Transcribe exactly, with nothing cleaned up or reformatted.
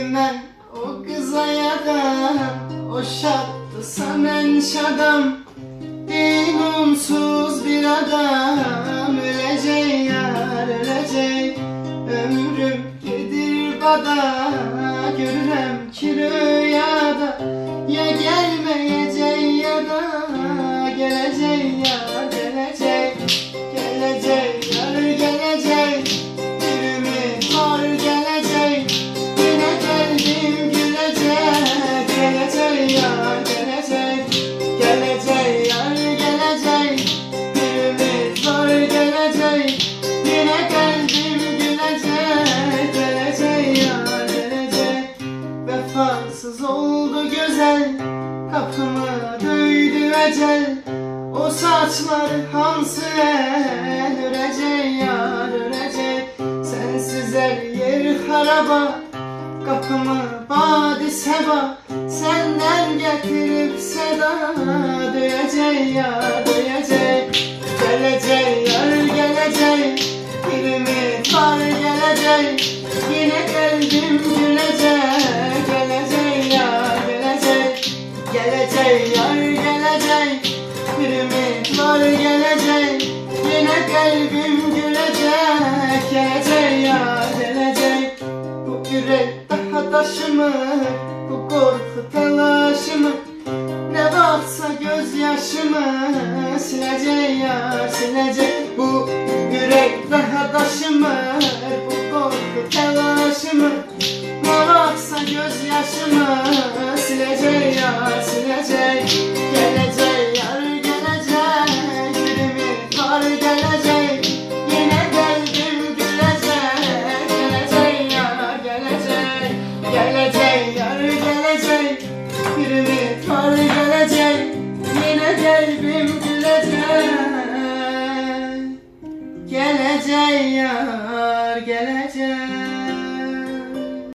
ben o kıza yadan, o şattı samen şadam. Dinumsuz bir adam, ölecek yar ölecek. Ömrüm gedir bada, görürem ki rüyada. Ya gelmeyecek ya da gelecek yar gelecek. Gelecek yar gelecek, bir ümit var gelecek. Yine geldim gülecek, gelecek yar gelecek. Gelecek yar gelecek, bir ümit var gelecek. Yine geldim gülecek, gelecek yar gelecek. Vefasız oldu güzel, kapımı döydü ecel. O saçlar hansı el, örecek yar örecek. Sensiz el yer haraba, kapımı badi seba. Senden getirip seda, döyecek yar döyecek. Gelecek yar gelecek, bir ümit var gelecek. Yine geldim gülecek, gelecek yar gelecek. Gelecek yar gelecek, bir ümit var gelecek. Yine kalbim gülecek, gelecek yar gelecek. Bu yürek daha taşımı, bu korku telaşımı. Ne varsa gözyaşımı silecek yar silecek. Bu yürek daha taşımı, bu korku telaşımı. Ne varsa gözyaşımı silecek yar silecek. Gelecek yar gelecek, bir ümit var gelecek. Yine geldim gülecek, gelecek yar gelecek. Gelecek yar gelecek, bir ümit var gelecek. Yine geldim gülecek, gelecek yar gelecek.